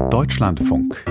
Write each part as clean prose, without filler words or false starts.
Deutschlandfunk.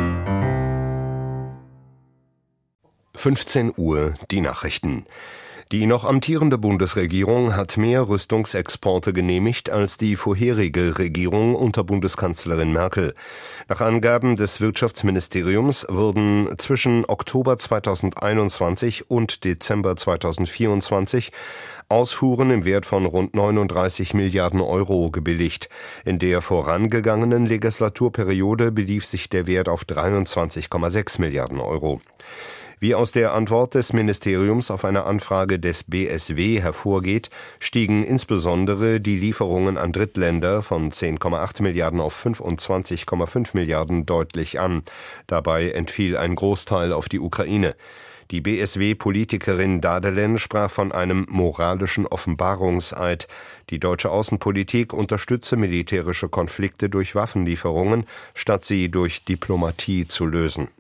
15 Uhr, die Nachrichten. Die noch amtierende Bundesregierung hat mehr Rüstungsexporte genehmigt als die vorherige Regierung unter Bundeskanzlerin Merkel. Nach Angaben des Wirtschaftsministeriums wurden zwischen Oktober 2021 und Dezember 2024 Ausfuhren im Wert von rund 39 Milliarden Euro gebilligt. In der vorangegangenen Legislaturperiode belief sich der Wert auf 23,6 Milliarden Euro. Wie aus der Antwort des Ministeriums auf eine Anfrage des BSW hervorgeht, stiegen insbesondere die Lieferungen an Drittländer von 10,8 Milliarden auf 25,5 Milliarden deutlich an. Dabei entfiel ein Großteil auf die Ukraine. Die BSW-Politikerin Dadelen sprach von einem moralischen Offenbarungseid. Die deutsche Außenpolitik unterstütze militärische Konflikte durch Waffenlieferungen, statt sie durch Diplomatie zu lösen.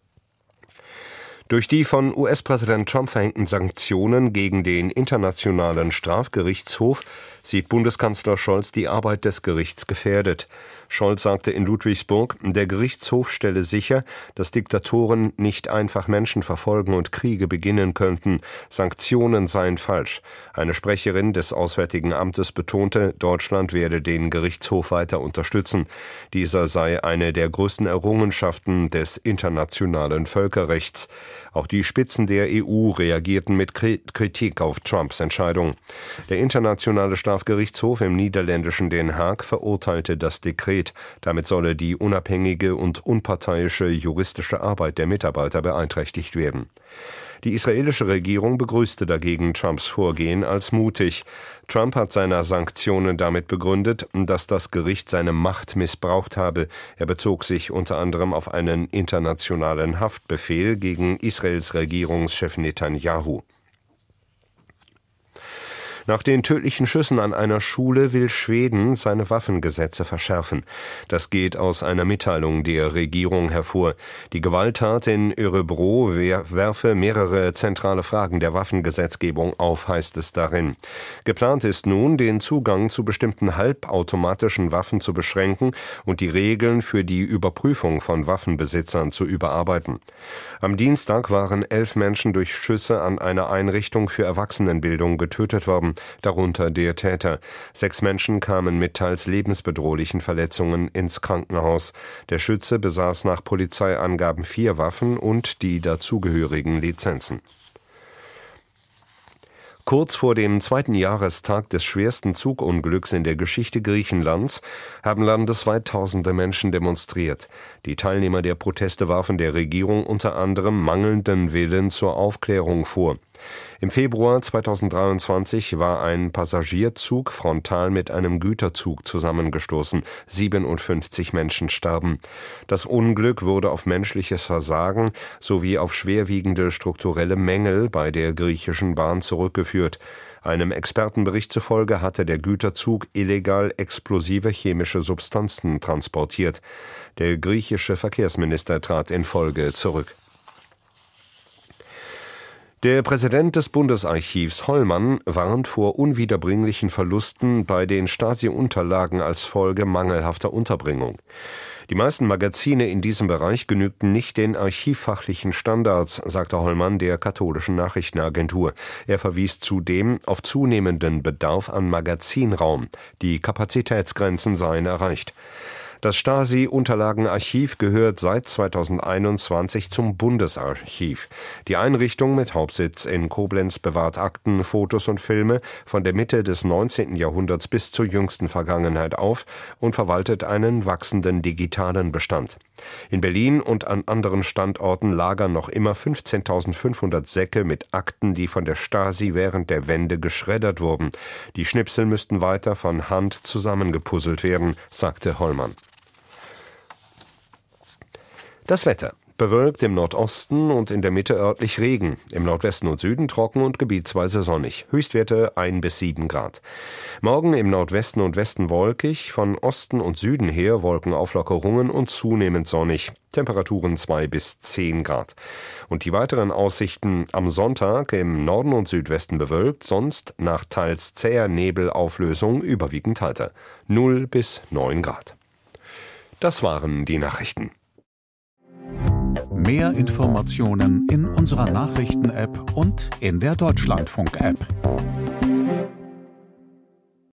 Durch die von US-Präsident Trump verhängten Sanktionen gegen den Internationalen Strafgerichtshof sieht Bundeskanzler Scholz die Arbeit des Gerichts gefährdet. Scholz sagte in Ludwigsburg, der Gerichtshof stelle sicher, dass Diktatoren nicht einfach Menschen verfolgen und Kriege beginnen könnten. Sanktionen seien falsch. Eine Sprecherin des Auswärtigen Amtes betonte, Deutschland werde den Gerichtshof weiter unterstützen. Dieser sei eine der größten Errungenschaften des internationalen Völkerrechts. Auch die Spitzen der EU reagierten mit Kritik auf Trumps Entscheidung. Der Internationale Strafgerichtshof im niederländischen Den Haag verurteilte das Dekret. Damit solle die unabhängige und unparteiische juristische Arbeit der Mitarbeiter beeinträchtigt werden. Die israelische Regierung begrüßte dagegen Trumps Vorgehen als mutig. Trump hat seine Sanktionen damit begründet, dass das Gericht seine Macht missbraucht habe. Er bezog sich unter anderem auf einen internationalen Haftbefehl gegen Israels Regierungschef Netanyahu. Nach den tödlichen Schüssen an einer Schule will Schweden seine Waffengesetze verschärfen. Das geht aus einer Mitteilung der Regierung hervor. Die Gewalttat in Örebro werfe mehrere zentrale Fragen der Waffengesetzgebung auf, heißt es darin. Geplant ist nun, den Zugang zu bestimmten halbautomatischen Waffen zu beschränken und die Regeln für die Überprüfung von Waffenbesitzern zu überarbeiten. Am Dienstag waren 11 Menschen durch Schüsse an einer Einrichtung für Erwachsenenbildung getötet worden, darunter der Täter. 6 Menschen kamen mit teils lebensbedrohlichen Verletzungen ins Krankenhaus. Der Schütze besaß nach Polizeiangaben 4 Waffen und die dazugehörigen Lizenzen. Kurz vor dem 2. Jahrestag des schwersten Zugunglücks in der Geschichte Griechenlands haben landesweit tausende Menschen demonstriert. Die Teilnehmer der Proteste warfen der Regierung unter anderem mangelnden Willen zur Aufklärung vor. Im Februar 2023 war ein Passagierzug frontal mit einem Güterzug zusammengestoßen. 57 Menschen starben. Das Unglück wurde auf menschliches Versagen sowie auf schwerwiegende strukturelle Mängel bei der griechischen Bahn zurückgeführt. Einem Expertenbericht zufolge hatte der Güterzug illegal explosive chemische Substanzen transportiert. Der griechische Verkehrsminister trat in Folge zurück. Der Präsident des Bundesarchivs Hollmann warnt vor unwiederbringlichen Verlusten bei den Stasi-Unterlagen als Folge mangelhafter Unterbringung. Die meisten Magazine in diesem Bereich genügten nicht den archivfachlichen Standards, sagte Hollmann der katholischen Nachrichtenagentur. Er verwies zudem auf zunehmenden Bedarf an Magazinraum. Die Kapazitätsgrenzen seien erreicht. Das Stasi-Unterlagenarchiv gehört seit 2021 zum Bundesarchiv. Die Einrichtung mit Hauptsitz in Koblenz bewahrt Akten, Fotos und Filme von der Mitte des 19. Jahrhunderts bis zur jüngsten Vergangenheit auf und verwaltet einen wachsenden digitalen Bestand. In Berlin und an anderen Standorten lagern noch immer 15.500 Säcke mit Akten, die von der Stasi während der Wende geschreddert wurden. Die Schnipsel müssten weiter von Hand zusammengepuzzelt werden, sagte Hollmann. Das Wetter. Bewölkt im Nordosten und in der Mitte örtlich Regen, im Nordwesten und Süden trocken und gebietsweise sonnig. Höchstwerte 1 bis 7 Grad. Morgen im Nordwesten und Westen wolkig, von Osten und Süden her Wolkenauflockerungen und zunehmend sonnig. Temperaturen 2 bis 10 Grad. Und die weiteren Aussichten am Sonntag im Norden und Südwesten bewölkt, sonst nach teils zäher Nebelauflösung überwiegend heiter. 0 bis 9 Grad. Das waren die Nachrichten. Mehr Informationen in unserer Nachrichten-App und in der Deutschlandfunk-App.